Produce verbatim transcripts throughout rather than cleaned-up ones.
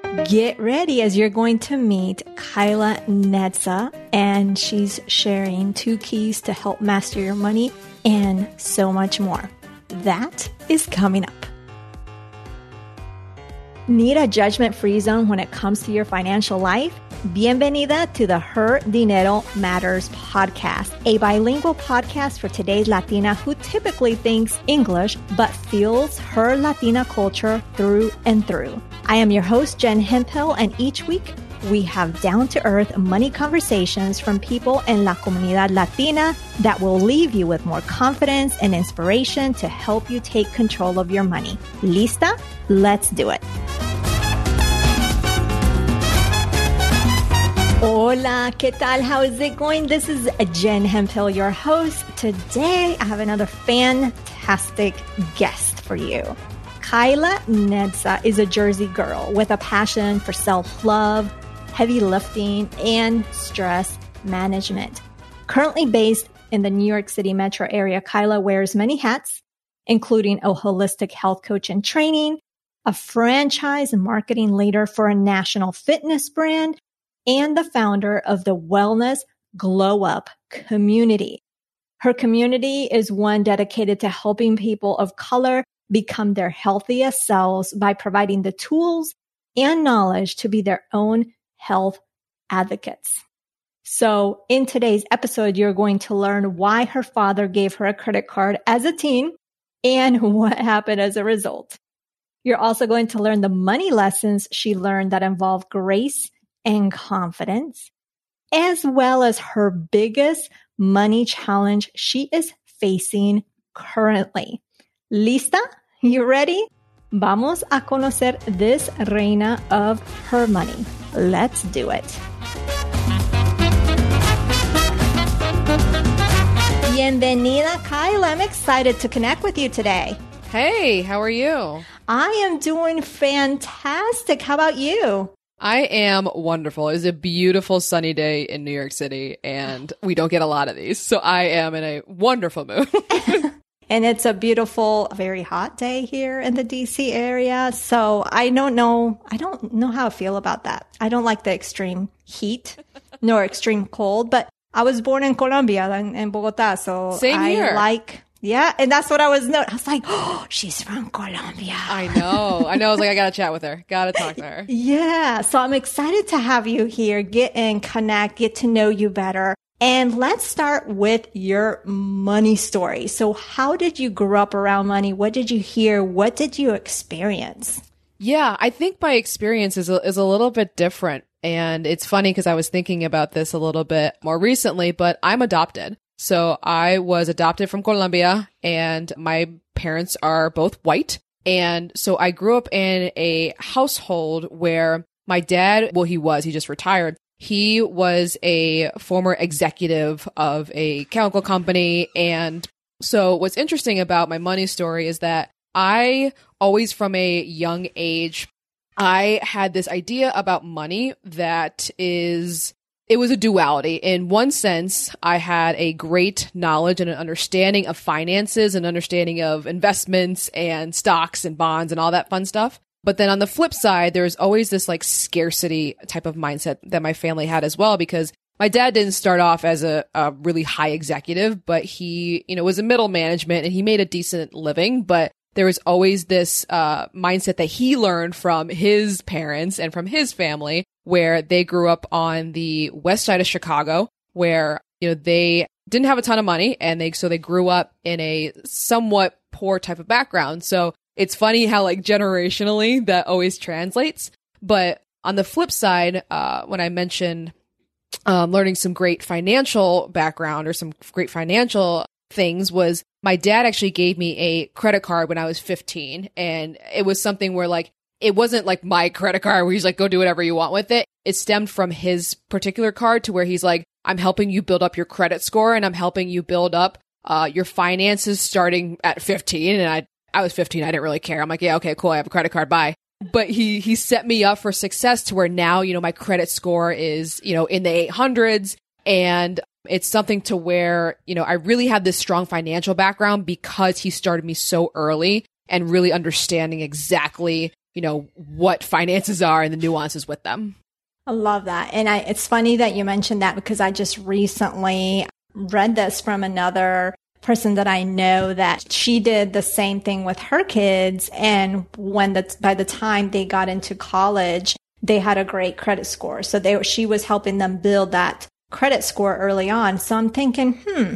Get ready as you're going to meet Kyla Nedza, and she's sharing two keys to help master your money and so much more. That is coming up. Need a judgment-free zone when it comes to your financial life? Bienvenida to the Her Dinero Matters podcast, a bilingual podcast for today's Latina who typically thinks English but feels her Latina culture through and through. I am your host, Jen Hemphill, and each week we have down-to-earth money conversations from people in La Comunidad Latina that will leave you with more confidence and inspiration to help you take control of your money. Lista? Let's do it. Hola, ¿qué tal? How is it going? This is Jen Hemphill, your host. Today, I have another fantastic guest for you. Kyla Nedza is a Jersey girl with a passion for self-love, heavy lifting, and stress management. Currently based in the New York City metro area, Kyla wears many hats, including a holistic health coach in training, a franchise and marketing leader for a national fitness brand, and the founder of the Wellness Glow Up community. Her community is one dedicated to helping people of color become their healthiest selves by providing the tools and knowledge to be their own health advocates. So in today's episode, you're going to learn why her father gave her a credit card as a teen and what happened as a result. You're also going to learn the money lessons she learned that involve grace and confidence, as well as her biggest money challenge she is facing currently. ¿Lista? You ready? Vamos a conocer this reina of her money. Let's do it. Bienvenida, Kyla. I'm excited to connect with you today. Hey, how are you? I am doing fantastic. How about you? I am wonderful. It's a beautiful sunny day in New York City, and we don't get a lot of these. So I am in a wonderful mood. And it's a beautiful, very hot day here in the D C area. So I don't know. I don't know how I feel about that. I don't like the extreme heat nor extreme cold, but I was born in Colombia, in, in Bogota. So Same I here. like, yeah. And that's what I was noting. I was like, oh, she's from Colombia. I know. I know. I was like, I got to chat with her. Got to talk to her. Yeah. So I'm excited to have you here, get in, connect, get to know you better. And let's start with your money story. So how did you grow up around money? What did you hear? What did you experience? Yeah, I think my experience is a, is a little bit different. And it's funny because I was thinking about this a little bit more recently, but I'm adopted. So I was adopted from Colombia, and my parents are both white. And so I grew up in a household where my dad, well, he was, he just retired. He was a former executive of a chemical company. And so what's interesting about my money story is that I always from a young age, I had this idea about money that is, it was a duality. In one sense, I had a great knowledge and an understanding of finances and understanding of investments and stocks and bonds and all that fun stuff. But then on the flip side, there's always this like scarcity type of mindset that my family had as well, because my dad didn't start off as a, a really high executive, but he, you know, was a middle management and he made a decent living. But there was always this uh, mindset that he learned from his parents and from his family, where they grew up on the west side of Chicago, where, you know, they didn't have a ton of money, and they so they grew up in a somewhat poor type of background. So it's funny how like generationally that always translates. But on the flip side, uh, when I mentioned um, learning some great financial background or some great financial things, was my dad actually gave me a credit card when I was fifteen. And it was something where like, it wasn't like my credit card where he's like, go do whatever you want with it. It stemmed from his particular card to where he's like, I'm helping you build up your credit score, and I'm helping you build up uh, your finances starting at fifteen. And I, I was fifteen. I didn't really care. I'm like, yeah, okay, cool. I have a credit card. Bye. But he, he set me up for success to where now, you know, my credit score is, you know, in the eight hundreds, and it's something to where, you know, I really had this strong financial background because he started me so early and really understanding exactly you know, what finances are and the nuances with them. I love that. And I, it's funny that you mentioned that because I just recently read this from another person that I know that she did the same thing with her kids. And when the, by the time they got into college, they had a great credit score. So they, she was helping them build that credit score early on. So I'm thinking, hmm,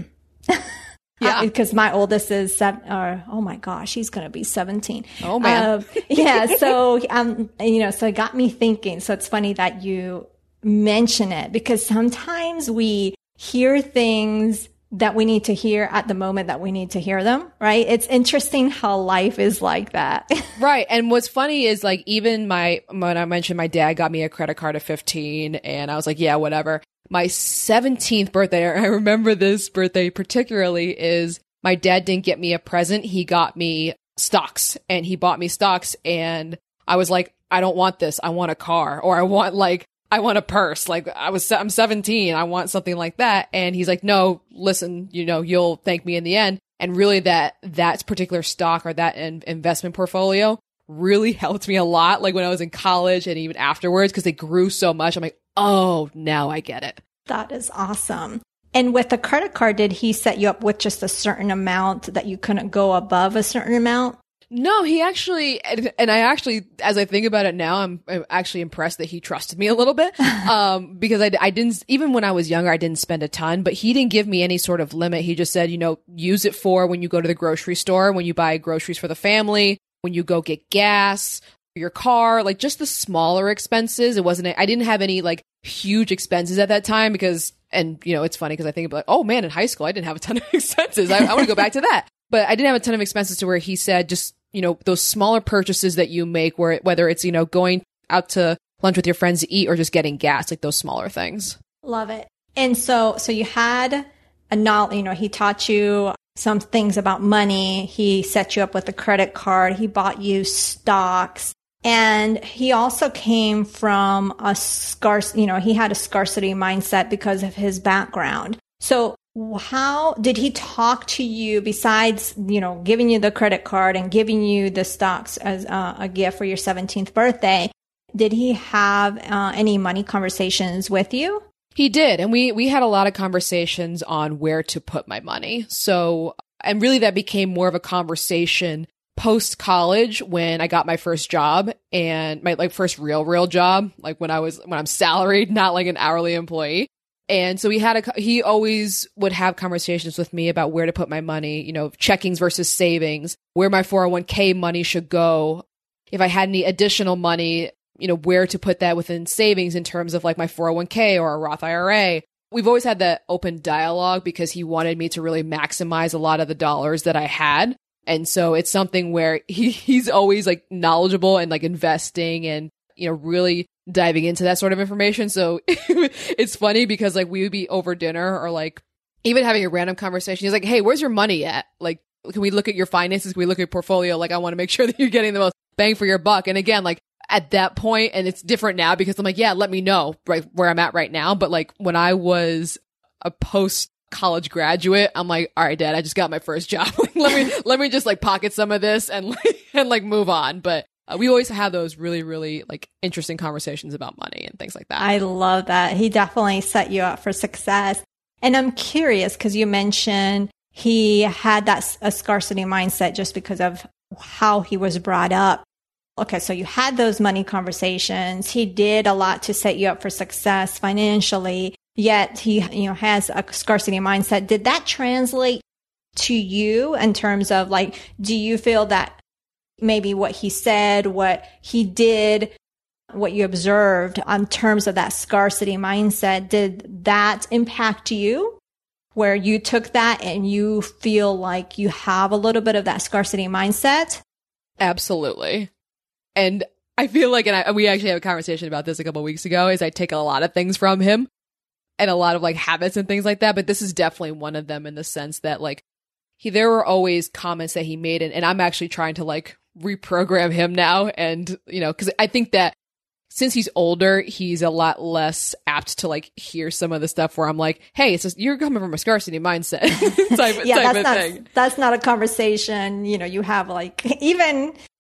yeah, because my oldest is seven, or, oh my gosh, he's going to be seventeen. Oh man. Uh, yeah. So, um, you know, so it got me thinking. So it's funny that you mention it because sometimes we hear things that we need to hear at the moment that we need to hear them, right? It's interesting how life is like that. Right. And what's funny is like, even my, when I mentioned my dad got me a credit card at fifteen and I was like, yeah, whatever. My seventeenth birthday, I remember this birthday particularly, is my dad didn't get me a present. He got me stocks and he bought me stocks. And I was like, I don't want this. I want a car, or I want like, I want a purse. Like I was, I'm seventeen. I want something like that. And he's like, no, listen, you know, you'll thank me in the end. And really that, that particular stock or that in- investment portfolio really helped me a lot. Like when I was in college and even afterwards, because they grew so much. I'm like, oh, now I get it. That is awesome. And with the credit card, did he set you up with just a certain amount that you couldn't go above a certain amount? No, he actually, and, and I actually, as I think about it now, I'm, I'm actually impressed that he trusted me a little bit. Um, because I, I didn't, even when I was younger, I didn't spend a ton, but he didn't give me any sort of limit. He just said, you know, use it for when you go to the grocery store, when you buy groceries for the family, when you go get gas, your car, like just the smaller expenses. It wasn't, I didn't have any like huge expenses at that time because, and you know, it's funny because I think about, oh man, in high school, I didn't have a ton of expenses. I, I want to go back to that. But I didn't have a ton of expenses to where he said, just, you know, those smaller purchases that you make where, whether it's, you know, going out to lunch with your friends to eat or just getting gas, like those smaller things. Love it. And so, so you had a knowledge, you know, he taught you some things about money. He set you up with a credit card. He bought you stocks. And he also came from a scarce, you know, he had a scarcity mindset because of his background. So how did he talk to you besides, you know, giving you the credit card and giving you the stocks as uh, a gift for your seventeenth birthday? Did he have uh, any money conversations with you? He did. And we, we had a lot of conversations on where to put my money. So, and really that became more of a conversation post college when I got my first job and my like first real, real job, like when I was, when I'm salaried, not like an hourly employee. And so he had a, he always would have conversations with me about where to put my money, you know, checkings versus savings, where my four oh one k money should go. If I had any additional money, you know, where to put that within savings in terms of like my four oh one k or a Roth I R A. We've always had that open dialogue because he wanted me to really maximize a lot of the dollars that I had. And so it's something where he, he's always like knowledgeable and like investing and, you know, really diving into that sort of information. So it's funny because like we would be over dinner or like even having a random conversation. He's like, hey, where's your money at? Like, can we look at your finances? Can we look at your portfolio? Like, I want to make sure that you're getting the most bang for your buck. And again, like at that point, and it's different now because I'm like, yeah, let me know right where I'm at right now. But like when I was a post college graduate, I'm like, all right, Dad, I just got my first job. Like, let me, let me just like pocket some of this and like, and like move on. But Uh, we always have those really, really like interesting conversations about money and things like that. I love that. He definitely set you up for success. And I'm curious because you mentioned he had that a scarcity mindset just because of how he was brought up. Okay, so you had those money conversations. He did a lot to set you up for success financially, yet he, you know, has a scarcity mindset. Did that translate to you in terms of like, do you feel that maybe what he said, what he did, what you observed in terms of that scarcity mindset, did that impact you where you took that and you feel like you have a little bit of that scarcity mindset? Absolutely. And I feel like, and I, we actually had a conversation about this a couple of weeks ago, is I take a lot of things from him and a lot of like habits and things like that. But this is definitely one of them in the sense that like he, there were always comments that he made. And, and I'm actually trying to like reprogram him now. And, you know, because I think that since he's older, he's a lot less apt to like hear some of the stuff where I'm like, hey, it's just, you're coming from a scarcity mindset type, yeah, type that's of not, thing. That's not a conversation, you know, you have like even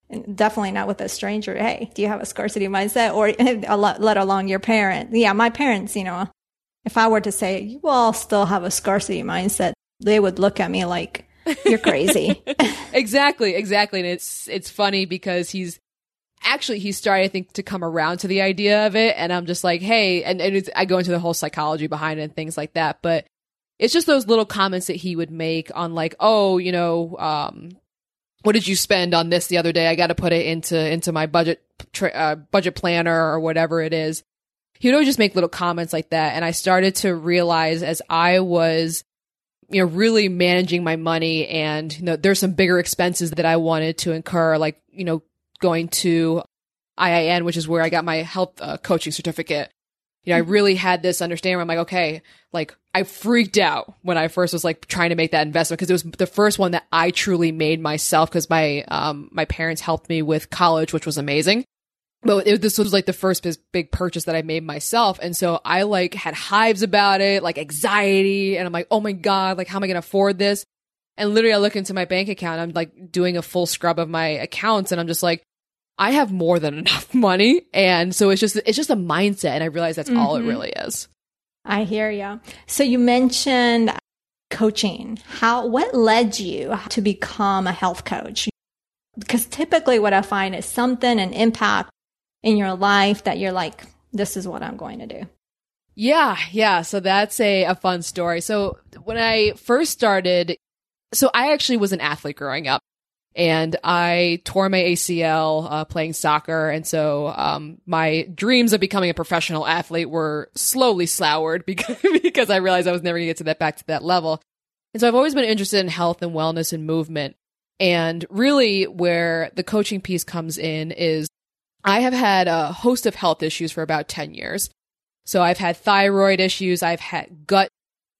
And definitely not with a stranger. Hey, do you have a scarcity mindset? Or let alone your parent. Yeah, my parents, you know, if I were to say, you all still have a scarcity mindset, they would look at me like, you're crazy. Exactly, exactly. And it's it's funny because he's actually, he's starting, I think, to come around to the idea of it. And I'm just like, hey, and, and it's, I go into the whole psychology behind it and things like that. But it's just those little comments that he would make on like, oh, you know, um, what did you spend on this the other day? I got to put it into into my budget tra- uh, budget planner or whatever it is. He would always just make little comments like that. And I started to realize as I was, you know, really managing my money, and, you know, there's some bigger expenses that I wanted to incur, like, you know, going to I I N, which is where I got my health uh, coaching certificate. You know, I really had this understanding where I'm like, okay, like I freaked out when I first was like trying to make that investment, because it was the first one that I truly made myself, because my, um, my parents helped me with college, which was amazing. But it, this was like the first big purchase that I made myself. And so I like had hives about it, like anxiety. And I'm like, oh my God, like how am I going to afford this? And literally I look into my bank account. I'm like doing a full scrub of my accounts. And I'm just like, I have more than enough money. And so it's just, it's just a mindset. And I realize that's mm-hmm. all it really is. I hear you. So you mentioned coaching. How, what led you to become a health coach? Because typically what I find is something, an impact in your life that you're like, this is what I'm going to do. Yeah. Yeah. So that's a, a fun story. So when I first started, so I actually was an athlete growing up. And I tore my A C L uh, playing soccer. And so um, my dreams of becoming a professional athlete were slowly soured because, because I realized I was never going to get to that back to that level. And so I've always been interested in health and wellness and movement. And really where the coaching piece comes in is I have had a host of health issues for about ten years. So I've had thyroid issues. I've had gut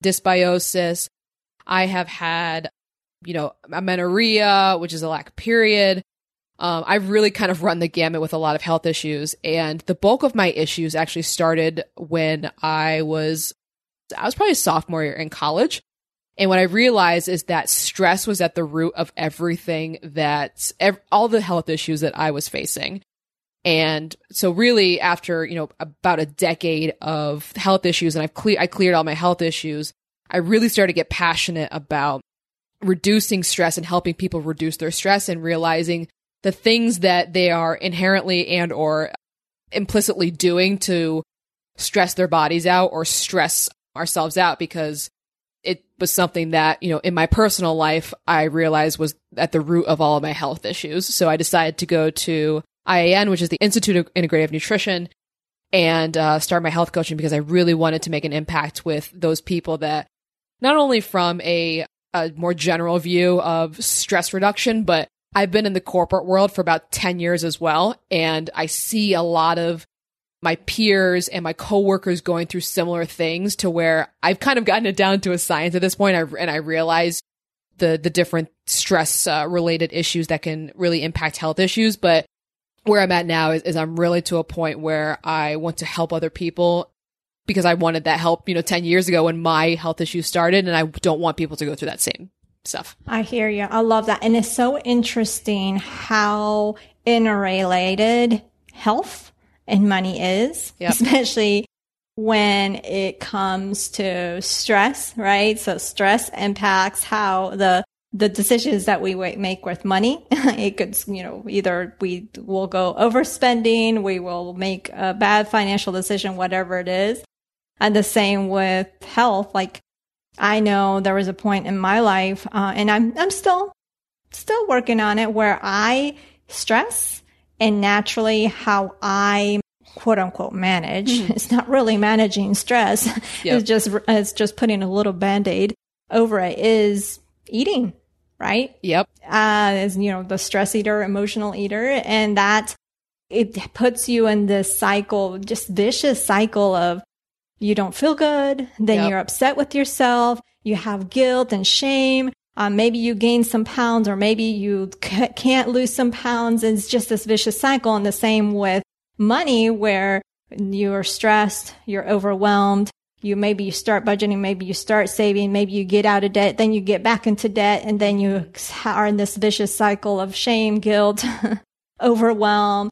dysbiosis. I have had you know, amenorrhea, which is a lack of period. Um, I've really kind of run the gamut with a lot of health issues. And the bulk of my issues actually started when I was, I was probably a sophomore year in college. And what I realized is that stress was at the root of everything that, ev- all the health issues that I was facing. And so really after, you know, about a decade of health issues, and I've cle- I cleared all my health issues, I really started to get passionate about reducing stress and helping people reduce their stress, and realizing the things that they are inherently and or implicitly doing to stress their bodies out or stress ourselves out, because it was something that, you know, in my personal life, I realized was at the root of all of my health issues. So I decided to go to I A N, which is the Institute of Integrative Nutrition, and uh, start my health coaching, because I really wanted to make an impact with those people that not only from a a more general view of stress reduction, but I've been in the corporate world for about ten years as well. And I see a lot of my peers and my coworkers going through similar things, to where I've kind of gotten it down to a science at this point. I, and I realize the, the different stress uh, related issues that can really impact health issues. But where I'm at now is, is I'm really to a point where I want to help other people, because I wanted that help, you know, ten years ago when my health issues started, and I don't want people to go through that same stuff. I hear you. I love that. And it's so interesting how interrelated health and money is, yep. especially when it comes to stress, right? So stress impacts how the the decisions that we make with money. It could, you know, either we will go overspending, we will make a bad financial decision, whatever it is. And the same with health. Like, I know there was a point in my life, uh, and I'm, I'm still, still working on it, where I stress, and naturally how I quote unquote manage. Mm-hmm. It's not really managing stress. Yep. It's just, it's just putting a little Band-Aid over it, is eating, right? Yep. Uh, as you know, the stress eater, emotional eater, and that it puts you in this cycle, just vicious cycle of, you don't feel good, then yep. you're upset with yourself, you have guilt and shame, um, maybe you gain some pounds, or maybe you c- can't lose some pounds. It's just this vicious cycle. And the same with money, where you're stressed, you're overwhelmed, you maybe you start budgeting, maybe you start saving, maybe you get out of debt, then you get back into debt, and then you are in this vicious cycle of shame, guilt, overwhelmed,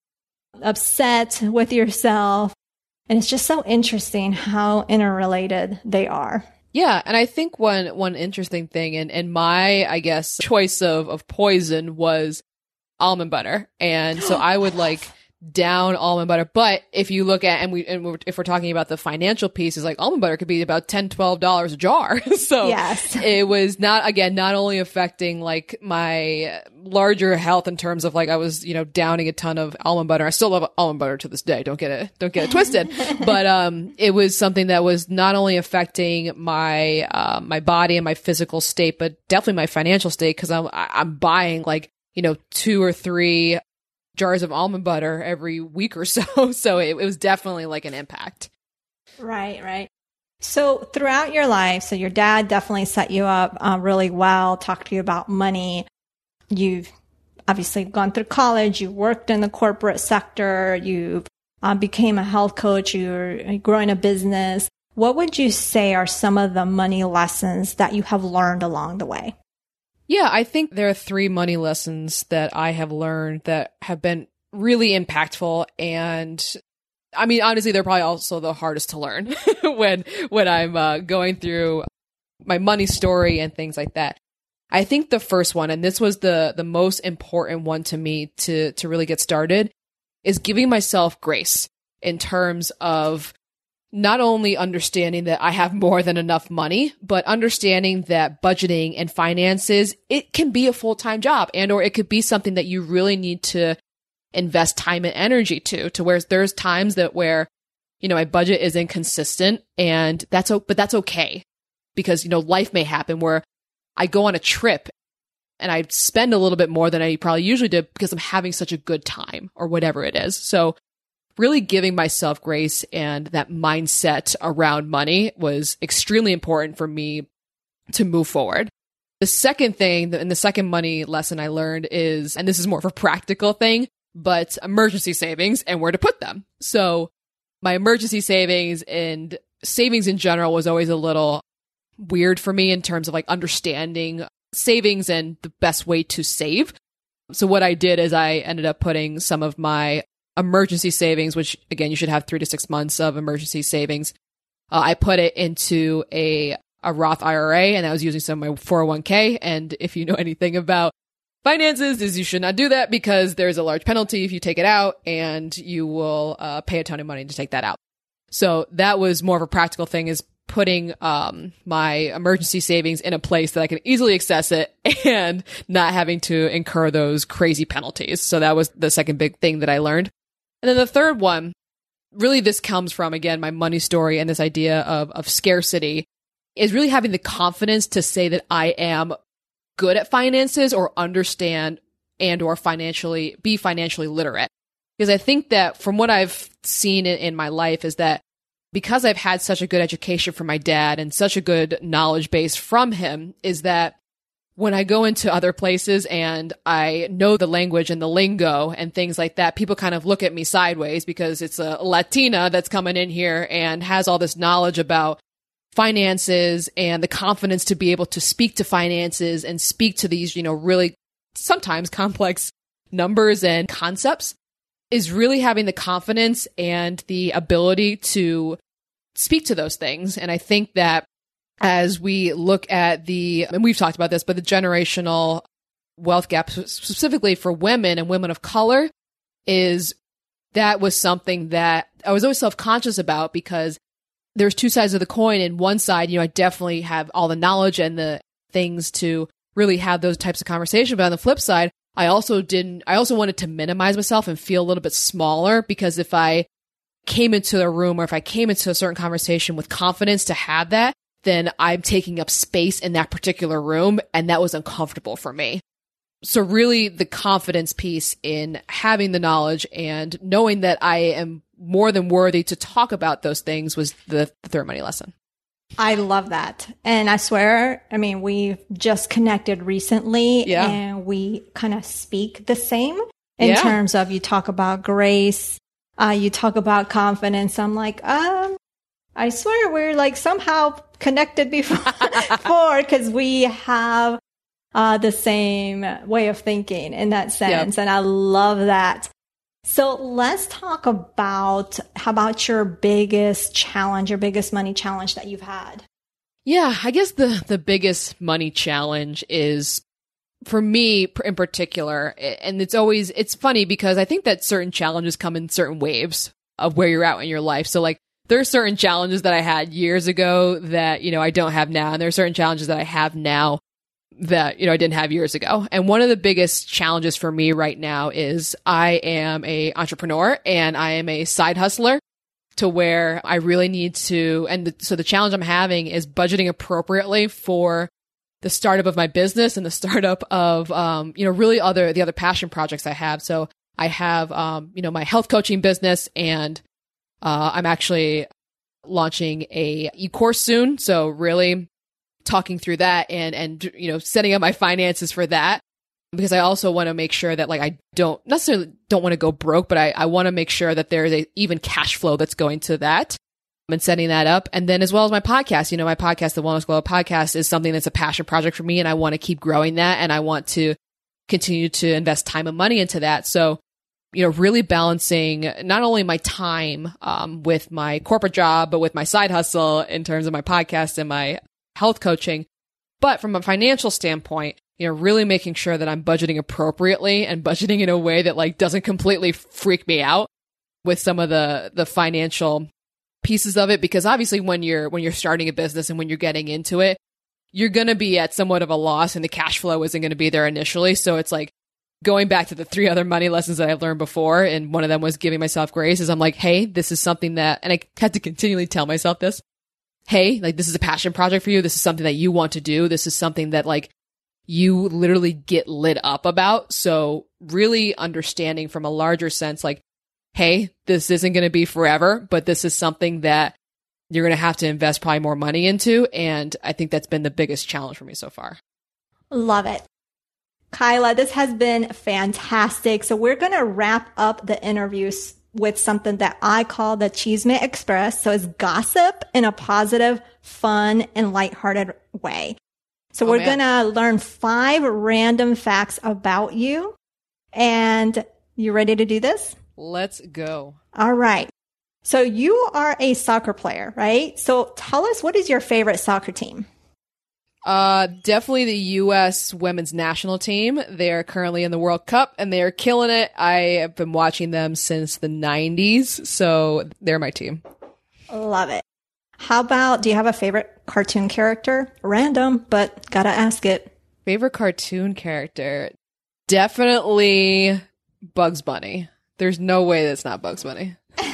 upset with yourself. And it's just so interesting how interrelated they are. Yeah. And I think one one interesting thing, and, and my, I guess, choice of, of poison was almond butter. And so I would like down almond butter. But if you look at, and we, and we're, if we're talking about the financial pieces, like almond butter could be about ten dollars, twelve dollars a jar. So yes. It was not, again, not only affecting like my larger health in terms of like, I was, you know, downing a ton of almond butter. I still love almond butter to this day. Don't get it, don't get it twisted. But, um, it was something that was not only affecting my, uh, my body and my physical state, but definitely my financial state. Cause I'm, I'm buying like, you know, two or three jars of almond butter every week or so. So it, it was definitely like an impact. Right, right. So throughout your life, so your dad definitely set you up uh, really well, talked to you about money. You've obviously gone through college, you worked in the corporate sector, you uh, became a health coach, you're growing a business. What would you say are some of the money lessons that you have learned along the way? Yeah, I think there are three money lessons that I have learned that have been really impactful. And I mean, honestly, they're probably also the hardest to learn when when I'm uh, going through my money story and things like that. I think the first one, and this was the the most important one to me to to really get started, is giving myself grace in terms of not only understanding that I have more than enough money, but understanding that budgeting and finances, it can be a full-time job, and or it could be something that you really need to invest time and energy to, to where there's times that where, you know, my budget is inconsistent, and that's, but that's okay, because, you know, life may happen where I go on a trip and I spend a little bit more than I probably usually do because I'm having such a good time or whatever it is. So really giving myself grace and that mindset around money was extremely important for me to move forward. The second thing, and the second money lesson I learned is, and this is more of a practical thing, but emergency savings and where to put them. So my emergency savings and savings in general was always a little weird for me in terms of like understanding savings and the best way to save. So what I did is I ended up putting some of my emergency savings, which again, you should have three to six months of emergency savings. Uh, I put it into a, a Roth I R A, and I was using some of my four oh one k. And if you know anything about finances, is you should not do that because there's a large penalty if you take it out, and you will uh, pay a ton of money to take that out. So that was more of a practical thing, is putting um, my emergency savings in a place that I can easily access it and not having to incur those crazy penalties. So that was the second big thing that I learned. And then the third one, really this comes from, again, my money story and this idea of, of scarcity, is really having the confidence to say that I am good at finances or understand and or financially, be financially literate. Because I think that from what I've seen in, in my life is that because I've had such a good education from my dad and such a good knowledge base from him, is that when I go into other places and I know the language and the lingo and things like that, people kind of look at me sideways because it's a Latina that's coming in here and has all this knowledge about finances and the confidence to be able to speak to finances and speak to these, you know, really sometimes complex numbers and concepts, is really having the confidence and the ability to speak to those things. And I think that as we look at the, and we've talked about this, but the generational wealth gap specifically for women and women of color, is that was something that I was always self-conscious about, because there's two sides of the coin. And one side, you know, I definitely have all the knowledge and the things to really have those types of conversations. But on the flip side, I also didn't, I also wanted to minimize myself and feel a little bit smaller, because if I came into a room or if I came into a certain conversation with confidence to have that, then I'm taking up space in that particular room, and that was uncomfortable for me. So really the confidence piece in having the knowledge and knowing that I am more than worthy to talk about those things was the, the third money lesson. I love that. And I swear, I mean, we've just connected recently, yeah. and we kind of speak the same in yeah. terms of, you talk about grace, uh, you talk about confidence. I'm like, um, I swear we're like somehow connected before, because we have uh, the same way of thinking in that sense. Yep. And I love that. So let's talk about, how about your biggest challenge, your biggest money challenge that you've had? Yeah, I guess the, the biggest money challenge is, for me in particular, and it's always, it's funny because I think that certain challenges come in certain waves of where you're at in your life. So like, there are certain challenges that I had years ago that, you know, I don't have now. And there are certain challenges that I have now that, you know, I didn't have years ago. And one of the biggest challenges for me right now is I am a entrepreneur and I am a side hustler, to where I really need to, and the, so the challenge I'm having is budgeting appropriately for the startup of my business and the startup of, um, you know, really other, the other passion projects I have. So I have, um, you know, my health coaching business, and, uh, I'm actually launching a e-course soon. So really talking through that and, and, you know, setting up my finances for that, because I also want to make sure that like, I don't necessarily don't want to go broke, but I, I want to make sure that there's a even cash flow that's going to that and setting that up. And then as well as my podcast, you know, my podcast, the Wellness Glow podcast, is something that's a passion project for me, and I want to keep growing that. And I want to continue to invest time and money into that. So, you know, really balancing not only my time, um, with my corporate job, but with my side hustle in terms of my podcast and my health coaching. But from a financial standpoint, you know, really making sure that I'm budgeting appropriately and budgeting in a way that like doesn't completely freak me out with some of the, the financial pieces of it. Because obviously when you're, when you're starting a business and when you're getting into it, you're going to be at somewhat of a loss and the cash flow isn't going to be there initially. So it's like going back to the three other money lessons that I've learned before. And one of them was giving myself grace, is I'm like, hey, this is something that, and I had to continually tell myself this. Hey, like this is a passion project for you. This is something that you want to do. This is something that like you literally get lit up about. So really understanding from a larger sense, like, hey, this isn't going to be forever, but this is something that you're going to have to invest probably more money into. And I think that's been the biggest challenge for me so far. Love it. Kyla, this has been fantastic. So we're going to wrap up the interviews with something that I call the Chisme Express. So it's gossip in a positive, fun, and lighthearted way. So oh, we're man. going to learn five random facts about you. And you ready to do this? Let's go. All right. So you are a soccer player, right? So tell us, what is your favorite soccer team? Uh, definitely the U S women's national team. They are currently in the World Cup and they are killing it. I have been watching them since the nineties, so they're my team. Love it. How about, do you have a favorite cartoon character? Random, but gotta ask it. Favorite cartoon character? Definitely Bugs Bunny. There's no way that's not Bugs Bunny.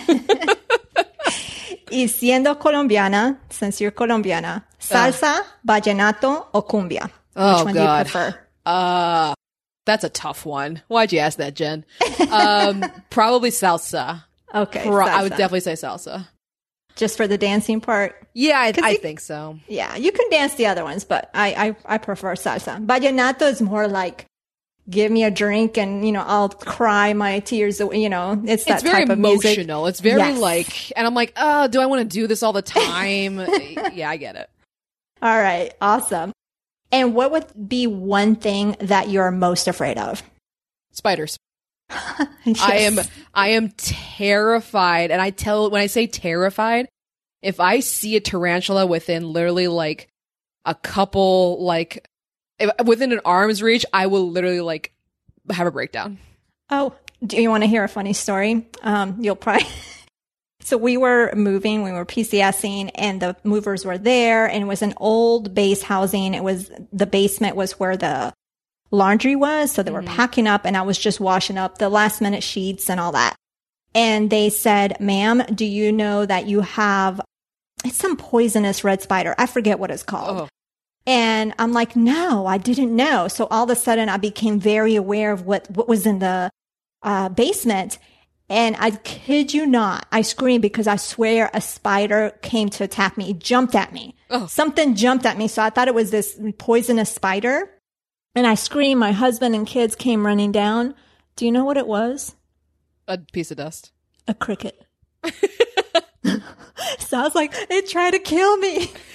Y siendo colombiana, since you're Colombiana, salsa, uh, vallenato, or cumbia? Oh, Which one God. do you prefer? Uh, that's a tough one. Why'd you ask that, Jen? Um, probably salsa. Okay. Pro- salsa. I would definitely say salsa. Just for the dancing part? Yeah, I, I you, think so. Yeah, you can dance the other ones, but I, I, I prefer salsa. Vallenato is more like, give me a drink and, you know, I'll cry my tears away. You know, it's that it's very type of emotional. music. It's very yes. like, and I'm like, oh, do I want to do this all the time? Yeah, I get it. All right. Awesome. And what would be one thing that you're most afraid of? Spiders. Yes. I am, I am terrified. And I tell, when I say terrified, if I see a tarantula within literally like a couple, like, if, within an arm's reach, I will literally like have a breakdown. Oh, do you want to hear a funny story? Um, you'll probably. So we were moving, we were PCSing, and the movers were there, and it was an old base housing. It was, the basement was where the laundry was. So they were mm-hmm. packing up, and I was just washing up the last minute sheets and all that. And they said, ma'am, do you know that you have, it's some poisonous red spider. I forget what it's called. Oh. And I'm like, no, I didn't know. So all of a sudden I became very aware of what, what was in the uh, basement. And I kid you not, I screamed because I swear a spider came to attack me. It jumped at me. Oh. Something jumped at me. So I thought it was this poisonous spider. And I screamed. My husband and kids came running down. Do you know what it was? A piece of dust. A cricket. So I was like, it tried to kill me.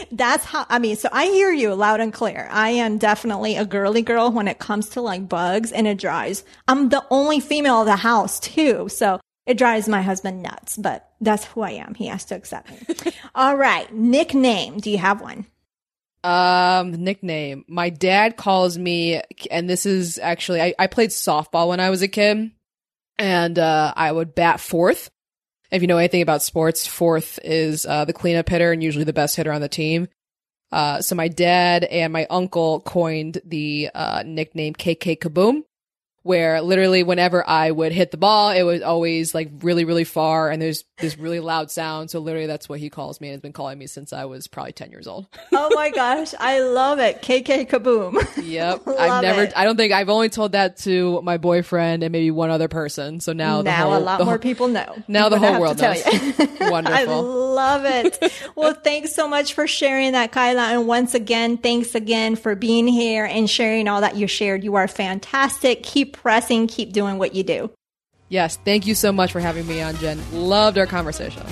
That's how, I mean, so I hear you loud and clear. I am definitely a girly girl when it comes to like bugs and it drives. I'm the only female of the house too. So it drives my husband nuts, but that's who I am. He has to accept me. All right. Nickname. Do you have one? Um, nickname. My dad calls me, and this is actually, I, I played softball when I was a kid, and uh, I would bat fourth. If you know anything about sports, fourth is uh, the cleanup hitter and usually the best hitter on the team. Uh, so my dad and my uncle coined the uh, nickname K K Kaboom, where literally whenever I would hit the ball, it was always like really, really far, and there's this really loud sound. So literally that's what he calls me and has been calling me since I was probably ten years old. Oh my gosh. I love it. K K Kaboom. Yep. I've never, it. I don't think I've only told that to my boyfriend and maybe one other person. So now, now the whole, a lot the more whole, people know. Now the whole world knows. Wonderful. I love it. Well, thanks so much for sharing that, Kyla. And once again, thanks again for being here and sharing all that you shared. You are fantastic. Keep pressing, keep doing what you do. Yes. Thank you so much for having me on, Jen. Loved our conversation.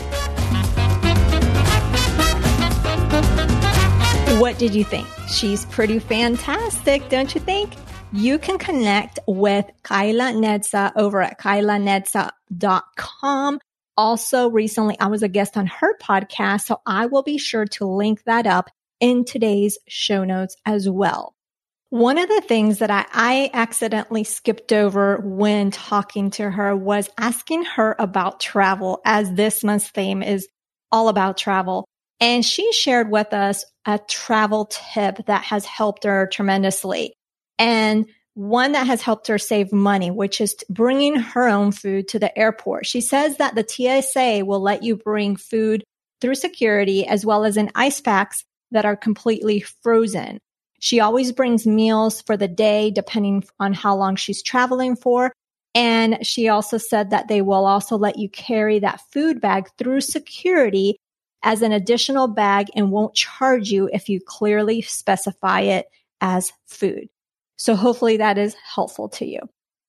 What did you think? She's pretty fantastic, don't you think? You can connect with Kyla Nedza over at kyla nedza dot com. Also, recently I was a guest on her podcast, so I will be sure to link that up in today's show notes as well. One of the things that I, I accidentally skipped over when talking to her was asking her about travel, as this month's theme is all about travel. And she shared with us a travel tip that has helped her tremendously. And one that has helped her save money, which is bringing her own food to the airport. She says that the T S A will let you bring food through security as well as in ice packs that are completely frozen. She always brings meals for the day, depending on how long she's traveling for. And she also said that they will also let you carry that food bag through security as an additional bag and won't charge you if you clearly specify it as food. So hopefully that is helpful to you.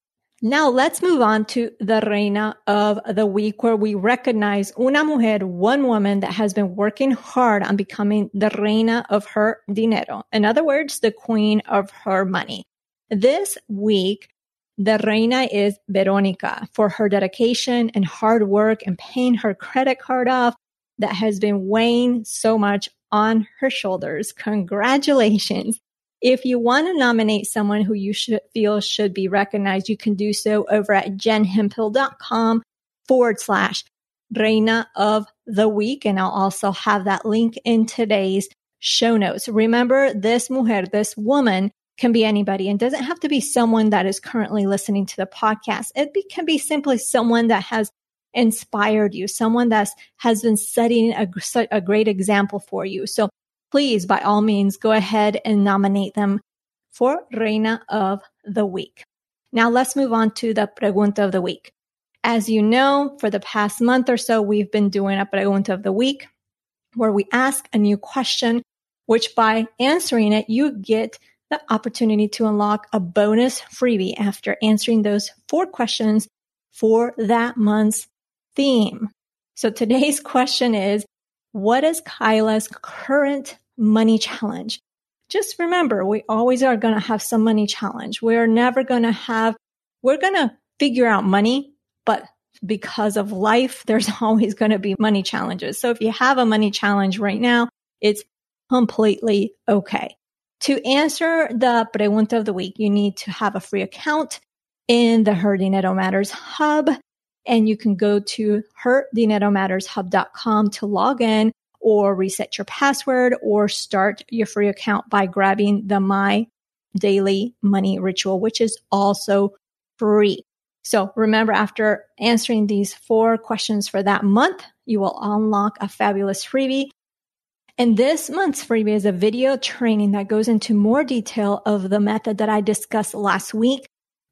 Now let's move on to the Reina of the Week, where we recognize una mujer, one woman that has been working hard on becoming the reina of her dinero. In other words, the queen of her money. This week, the reina is Veronica for her dedication and hard work and paying her credit card off that has been weighing so much on her shoulders. Congratulations. If you want to nominate someone who you should feel should be recognized, you can do so over at jenhemphill.com forward slash Reina of the Week. And I'll also have that link in today's show notes. Remember, this mujer, this woman can be anybody and doesn't have to be someone that is currently listening to the podcast. It be, can be simply someone that has inspired you, someone that has been setting a, a great example for you. So please, by all means, go ahead and nominate them for Reina of the Week. Now let's move on to the Pregunta of the Week. As you know, for the past month or so, we've been doing a Pregunta of the Week where we ask a new question, which by answering it, you get the opportunity to unlock a bonus freebie after answering those four questions for that month's theme. So today's question is, what is Kyla's current money challenge? Just remember, we always are going to have some money challenge. We're never going to have, we're going to figure out money, but because of life, there's always going to be money challenges. So if you have a money challenge right now, it's completely okay. To answer the Pregunta of the Week, you need to have a free account in the Her Dinero Matters Hub. And you can go to her dinero matters hub dot com to log in or reset your password or start your free account by grabbing the My Daily Money Ritual, which is also free. So remember, after answering these four questions for that month, you will unlock a fabulous freebie. And this month's freebie is a video training that goes into more detail of the method that I discussed last week,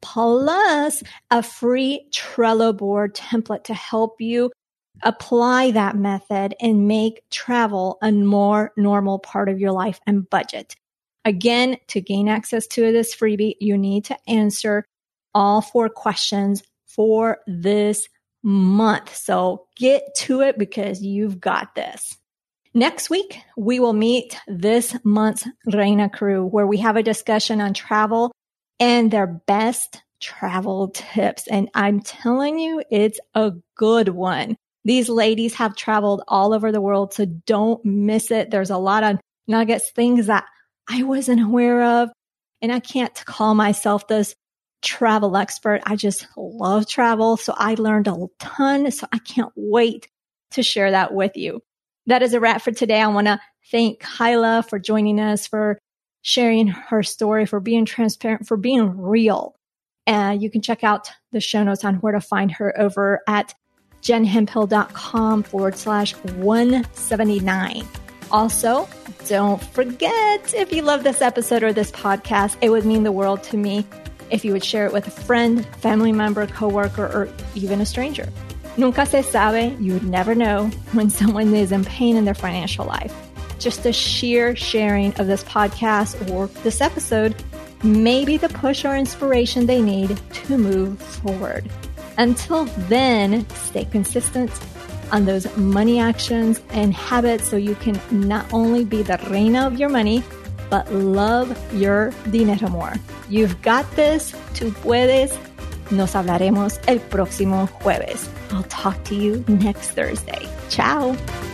plus a free Trello board template to help you apply that method and make travel a more normal part of your life and budget. Again, to gain access to this freebie, you need to answer all four questions for this month. So get to it because you've got this. Next week, we will meet this month's Reina crew, where we have a discussion on travel and their best travel tips. And I'm telling you, it's a good one. These ladies have traveled all over the world, so don't miss it. There's a lot of nuggets, things that I wasn't aware of. And I can't call myself this travel expert. I just love travel. So I learned a ton. So I can't wait to share that with you. That is a wrap for today. I want to thank Kyla for joining us, for sharing her story, for being transparent, for being real. And you can check out the show notes on where to find her over at jenhemphill.com forward slash 179. Also, don't forget, if you love this episode or this podcast, it would mean the world to me if you would share it with a friend, family member, coworker, or even a stranger. Nunca se sabe, you would never know when someone is in pain in their financial life. Just the sheer sharing of this podcast or this episode may be the push or inspiration they need to move forward. Until then, stay consistent on those money actions and habits so you can not only be the reina of your money, but love your dinero more. You've got this. Tú puedes. Nos hablaremos el próximo jueves. I'll talk to you next Thursday. Ciao.